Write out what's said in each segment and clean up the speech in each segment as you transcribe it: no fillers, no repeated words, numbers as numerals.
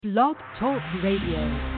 Blog Talk Radio.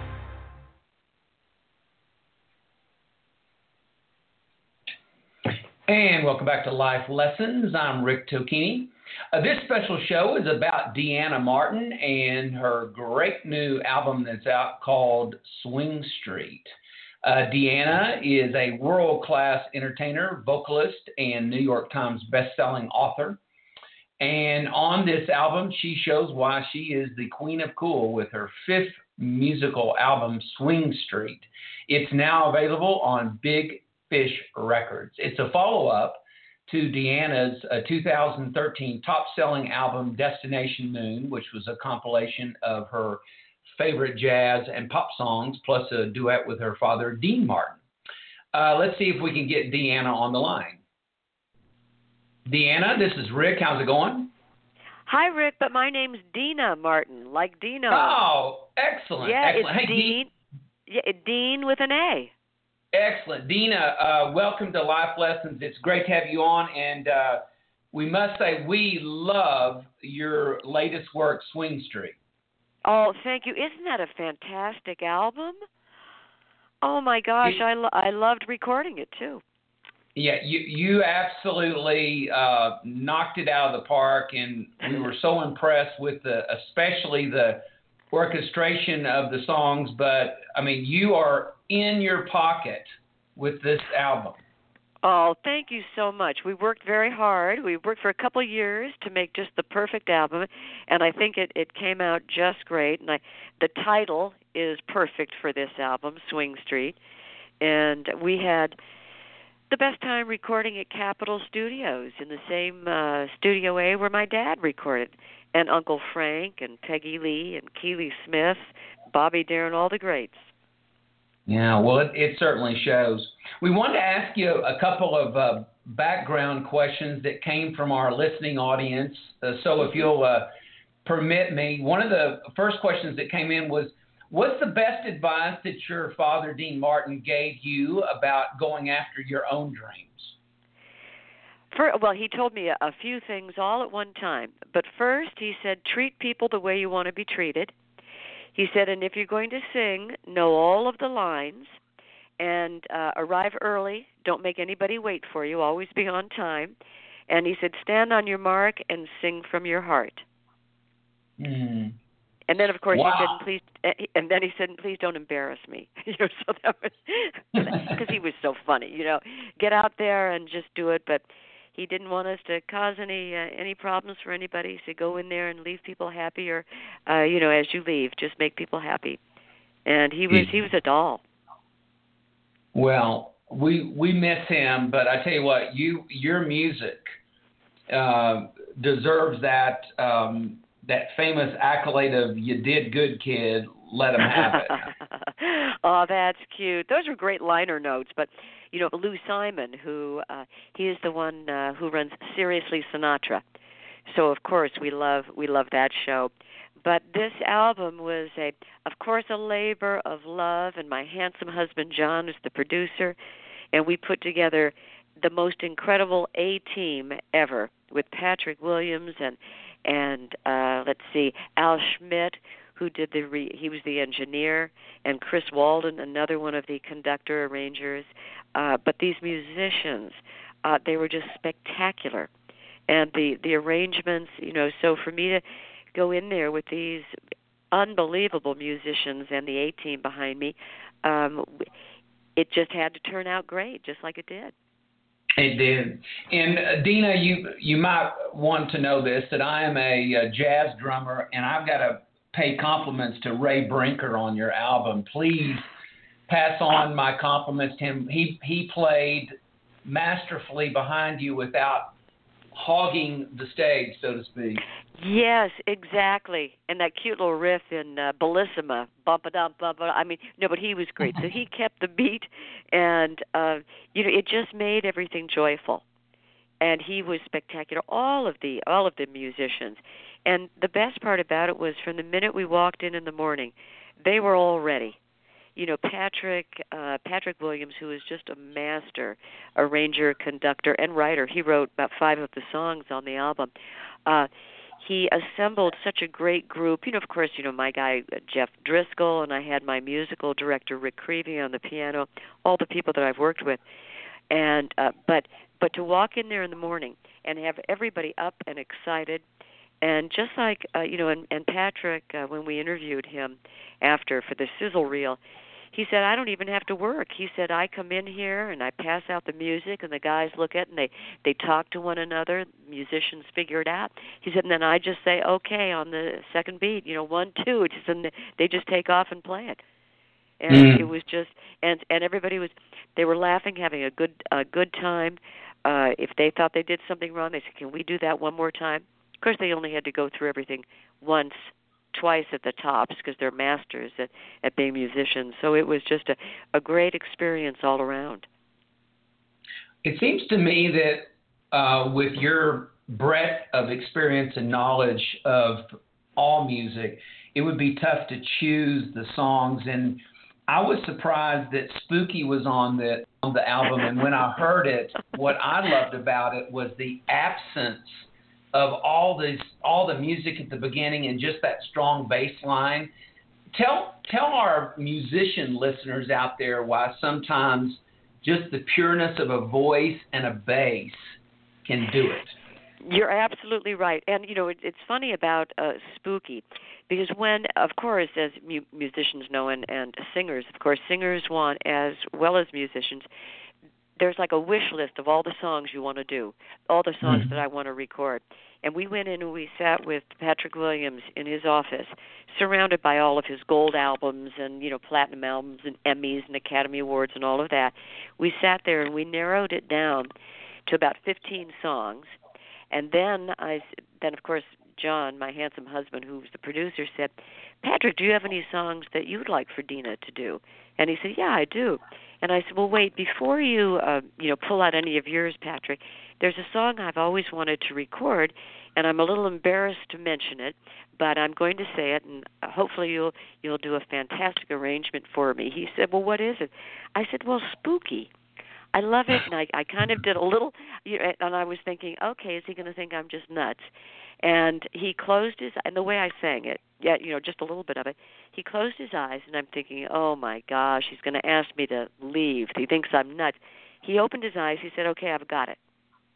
And welcome back to Life Lessons. I'm Rick Tocchini. This special show is about Deanna Martin and her great new album that's out called Swing Street. Deanna is a world-class entertainer, vocalist, and New York Times best-selling author. And on this album, she shows why she is the queen of cool with her fifth musical album, Swing Street. It's now available on Big Fish Records. It's a follow-up to Deanna's 2013 top-selling album, Destination Moon, which was a compilation of her favorite jazz and pop songs, plus a duet with her father, Dean Martin. Let's see if we can get Deanna on the line. Deanna, this is Rick. How's it going? Hi, Rick, but my name's Dina Martin, like Dino. Oh, excellent. Yeah, excellent. It's Dean. Dean with an A. Excellent. Dina, welcome to Life Lessons. It's great to have you on, and we must say we love your latest work, Swing Street. Oh, thank you. Isn't that a fantastic album? Oh, my gosh, I loved recording it, too. Yeah, you absolutely knocked it out of the park, and we were so impressed with especially the orchestration of the songs. But, I mean, you are in your pocket with this album. Oh, thank you so much. We worked very hard. We worked for a couple of years to make just the perfect album, and I think it came out just great. And the title is perfect for this album, Swing Street. And we had the best time recording at Capitol Studios in the same Studio A where my dad recorded, and Uncle Frank and Peggy Lee and Keely Smith, Bobby Darin, all the greats. Yeah, well, it certainly shows. We wanted to ask you a couple of background questions that came from our listening audience. So if you'll permit me, one of the first questions that came in was, what's the best advice that your father, Dean Martin, gave you about going after your own dreams? Well, he told me a few things all at one time. But first, he said, treat people the way you want to be treated. He said, and if you're going to sing, know all of the lines and arrive early. Don't make anybody wait for you. Always be on time. And he said, stand on your mark and sing from your heart. Mm. And then, of course, wow. he said, please don't embarrass me. So that was because he was so funny. Get out there and just do it. But he didn't want us to cause any problems for anybody. He said, go in there and leave people happy, or as you leave, just make people happy. And he was a doll. Well, we miss him, but I tell you what, your music deserves that famous accolade of "You did good, kid. Let him have it." Oh, that's cute. Those are great liner notes. But Lou Simon, he is the one who runs Seriously Sinatra. So of course we love that show. But this album was of course a labor of love, and my handsome husband John is the producer, and we put together the most incredible A-team ever with Patrick Williams and let's see, Al Schmidt, who did he was the engineer, and Chris Walden, another one of the conductor arrangers. But these musicians, they were just spectacular, and the arrangements. So for me to go in there with these unbelievable musicians and the A-team behind me, it just had to turn out great, just like it did. It did. And Dina, you might want to know this, that I am a jazz drummer, and I've got to pay compliments to Ray Brinker on your album. Please pass on my compliments to him. He played masterfully behind you without hogging the stage, so to speak. Yes, exactly. And that cute little riff in Bellissima, bump-a-dump, bump-a-dump. I mean, no, but he was great. So he kept the beat, and, it just made everything joyful. And he was spectacular, all of the musicians. And the best part about it was from the minute we walked in the morning, they were all ready. Patrick Williams, who is just a master arranger, conductor, and writer. He wrote about 5 of the songs on the album. he assembled such a great group. Of course, my guy Jeff Driscoll, and I had my musical director Rick Creevy on the piano, all the people that I've worked with. And but to walk in there in the morning and have everybody up and excited, and just like and Patrick, when we interviewed him after for the sizzle reel, he said, I don't even have to work. He said, I come in here and I pass out the music, and the guys look at it and they talk to one another. Musicians figure it out. He said, and then I just say, okay, on the second beat, 1, 2, and they just take off and play it. And it was just, and everybody they were laughing, having a good time. If they thought they did something wrong, they said, can we do that one more time? Of course, they only had to go through everything once, twice at the tops, because they're masters at being musicians. So it was just a great experience all around. It seems to me that with your breadth of experience and knowledge of all music, it would be tough to choose the songs. And I was surprised that Spooky was on the album. And when I heard it, what I loved about it was the absence of all the music at the beginning and just that strong bass line. Tell our musician listeners out there why sometimes just the pureness of a voice and a bass can do it. You're absolutely right. And, it's funny about Spooky, because when, of course, as musicians know, and singers, of course, singers want, as well as musicians, there's like a wish list of all the songs you want to do, all the songs that I want to record. And we went in and we sat with Patrick Williams in his office, surrounded by all of his gold albums and, platinum albums and Emmys and Academy Awards and all of that. We sat there and we narrowed it down to about 15 songs. And then of course, John, my handsome husband, who was the producer, said, Patrick, do you have any songs that you would like for Dina to do? And he said, yeah, I do. And I said, well, wait, before you, pull out any of yours, Patrick, there's a song I've always wanted to record, and I'm a little embarrassed to mention it, but I'm going to say it, and hopefully you'll do a fantastic arrangement for me. He said, well, what is it? I said, well, Spooky. I love it, and I kind of did a little, and I was thinking, okay, is he going to think I'm just nuts? And he closed his, and the way I sang it, just a little bit of it, he closed his eyes, and I'm thinking, oh, my gosh, he's going to ask me to leave. He thinks I'm nuts. He opened his eyes. He said, okay, I've got it.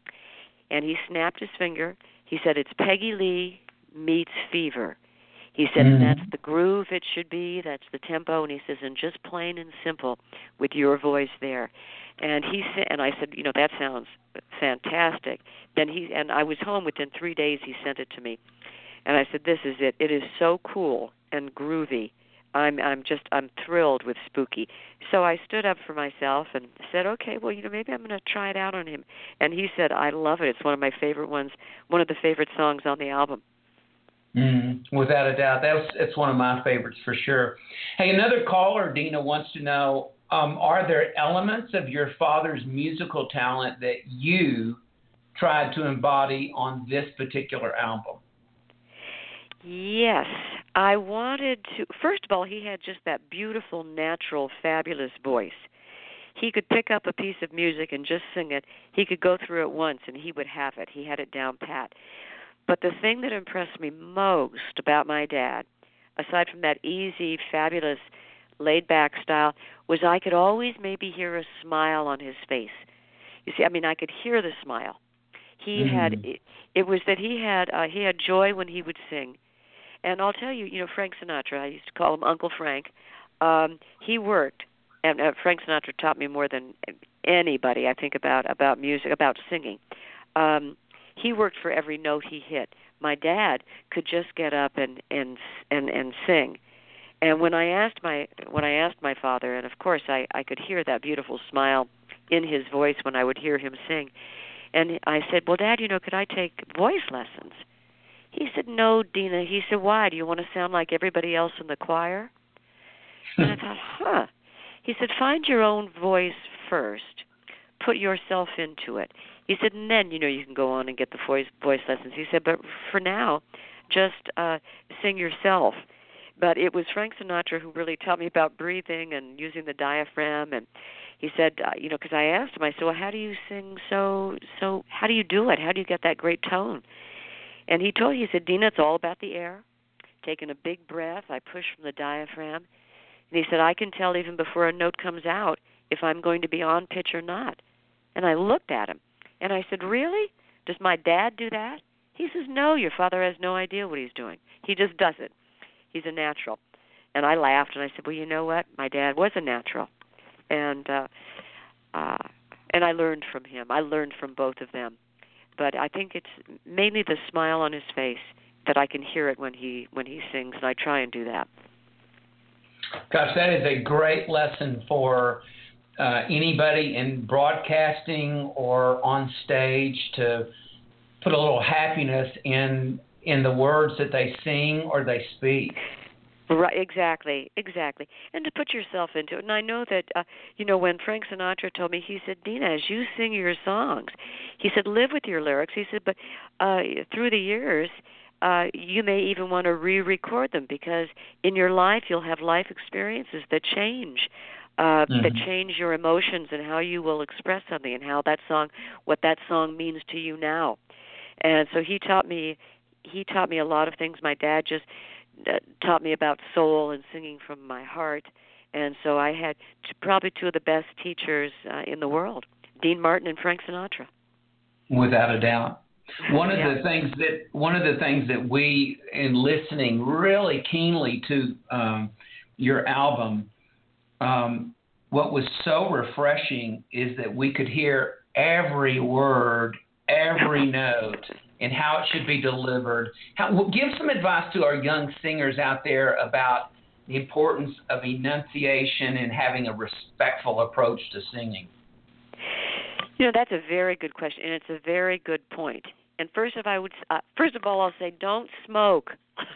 And he snapped his finger. He said, it's Peggy Lee meets Fever. He said, and that's the groove it should be, that's the tempo, and he says, and just plain and simple with your voice there. And he said, and I said, that sounds fantastic. And I was home within 3 days. He sent it to me, and I said, this is it. It is so cool and groovy. I'm thrilled with Spooky. So I stood up for myself and said, okay, well, maybe I'm going to try it out on him. And he said, I love it. It's one of my favorite ones, one of the favorite songs on the album. Without a doubt. It's one of my favorites for sure. Hey, another caller, Dina, wants to know, are there elements of your father's musical talent that you tried to embody on this particular album? Yes. I wanted to. First of all, he had just that beautiful, natural, fabulous voice. He could pick up a piece of music and just sing it. He could go through it once and he would have it. He had it down pat. But the thing that impressed me most about my dad, aside from that easy, fabulous, laid-back style, was I could always maybe hear a smile on his face. You see, I could hear the smile. He had. It was that he had joy when he would sing. And I'll tell you, Frank Sinatra, I used to call him Uncle Frank. He worked, and Frank Sinatra taught me more than anybody, I think, about music, about singing. He worked for every note he hit. My dad could just get up and sing. And when I asked my father, and of course I could hear that beautiful smile in his voice when I would hear him sing, and I said, well, Dad, could I take voice lessons? He said, no, Dina. He said, why? Do you want to sound like everybody else in the choir? And I thought, He said, find your own voice first. Put yourself into it. He said, and then, you can go on and get the voice lessons. He said, but for now, just sing yourself. But it was Frank Sinatra who really taught me about breathing and using the diaphragm. And he said, because I asked him, I said, well, how do you sing so how do you do it? How do you get that great tone? And he told me, he said, Dina, it's all about the air. Taking a big breath, I push from the diaphragm. And he said, I can tell even before a note comes out if I'm going to be on pitch or not. And I looked at him, and I said, really? Does my dad do that? He says, no, your father has no idea what he's doing. He just does it. He's a natural. And I laughed, and I said, well, you know what? My dad was a natural. And I learned from him. I learned from both of them. But I think it's mainly the smile on his face that I can hear it when he sings, and I try and do that. Gosh, that is a great lesson for anybody in broadcasting or on stage to put a little happiness in the words that they sing or they speak. Right, exactly. And to put yourself into it. And I know that, when Frank Sinatra told me, he said, Dina, as you sing your songs, he said, live with your lyrics. He said, but through the years, you may even want to re-record them because in your life you'll have life experiences that change, that change your emotions and how you will express something and what that song means to you now. And so he taught me a lot of things. My dad just taught me about soul and singing from my heart. And so I had probably two of the best teachers in the world, Dean Martin and Frank Sinatra. Without a doubt. One of the things that we, in listening really keenly to your album, what was so refreshing is that we could hear every word, every note, and how it should be delivered. Give some advice to our young singers out there about the importance of enunciation and having a respectful approach to singing. That's a very good question, and it's a very good point. And first of all, I'll say don't smoke.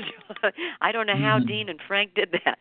I don't know how Dean and Frank did that.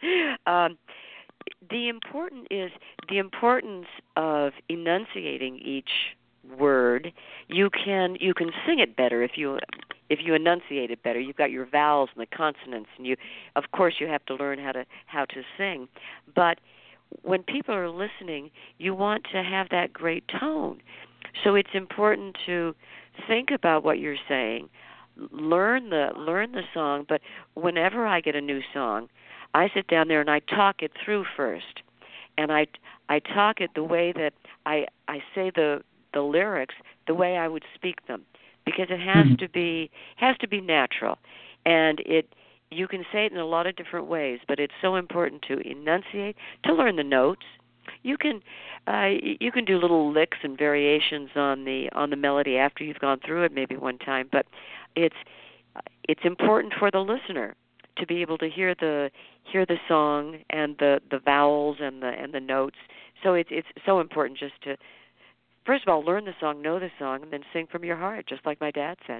The importance of enunciating each word. You can sing it better if you enunciate it better. You've got your vowels and the consonants, and of course you have to learn how to sing. But when people are listening, you want to have that great tone. So it's important to think about what you're saying, learn the song. But whenever I get a new song, I sit down there and I talk it through first, and I talk it the way that I say the lyrics the way I would speak them, because it has to be natural, and you can say it in a lot of different ways, but it's so important to enunciate, to learn the notes. You can do little licks and variations on the melody after you've gone through it maybe one time, but it's important for the listener to be able to hear the song and the vowels and the notes. So it's so important just to, first of all, learn the song, know the song, and then sing from your heart, just like my dad said.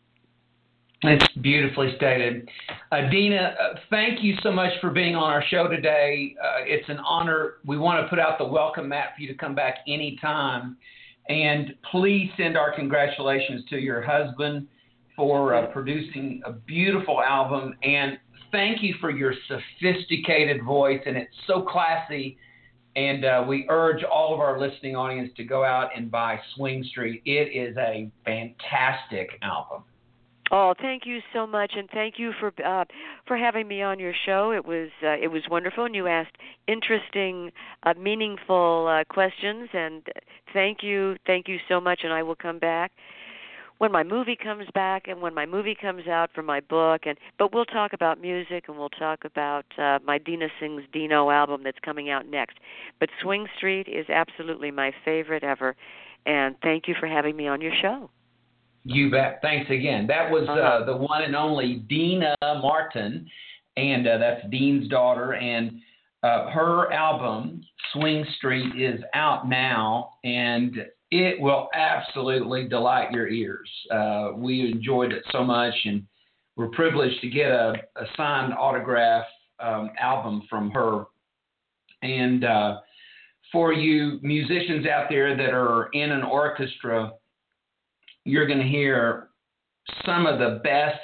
It's beautifully stated. Dina, thank you so much for being on our show today. It's an honor. We want to put out the welcome mat for you to come back anytime. And please send our congratulations to your husband for producing a beautiful album. And thank you for your sophisticated voice. And it's so classy. And we urge all of our listening audience to go out and buy Swing Street. It is a fantastic album. Oh, thank you so much, and thank you for having me on your show. It was wonderful, and you asked interesting, meaningful questions. And thank you so much. And I will come back when my movie comes back, and when my movie comes out for my book. But we'll talk about music, and we'll talk about my Dina Sings Dino album that's coming out next. But Swing Street is absolutely my favorite ever, and thank you for having me on your show. You bet. Thanks again. That was the one and only Dina Martin, and that's Dean's daughter. And her album, Swing Street, is out now, and it will absolutely delight your ears. We enjoyed it so much, and we're privileged to get a signed autograph album from her. And for you musicians out there that are in an orchestra, you're going to hear some of the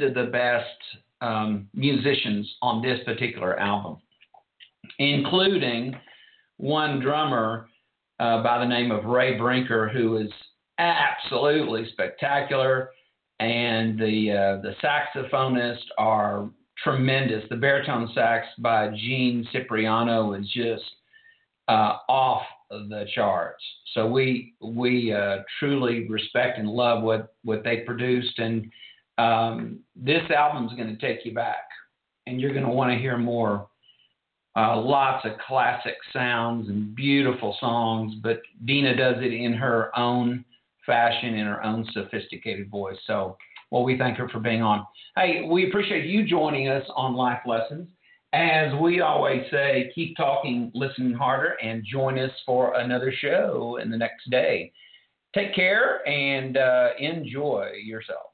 best musicians on this particular album, including one drummer by the name of Ray Brinker, who is absolutely spectacular, and the saxophonists are tremendous. The baritone sax by Gene Cipriano is just off the charts. So we truly respect and love what they produced, and this album is going to take you back, and you're going to want to hear more. Lots of classic sounds and beautiful songs, but Dina does it in her own fashion, in her own sophisticated voice. So, well, we thank her for being on. Hey, we appreciate you joining us on Life Lessons. As we always say, keep talking, listen harder, and join us for another show in the next day. Take care and enjoy yourself.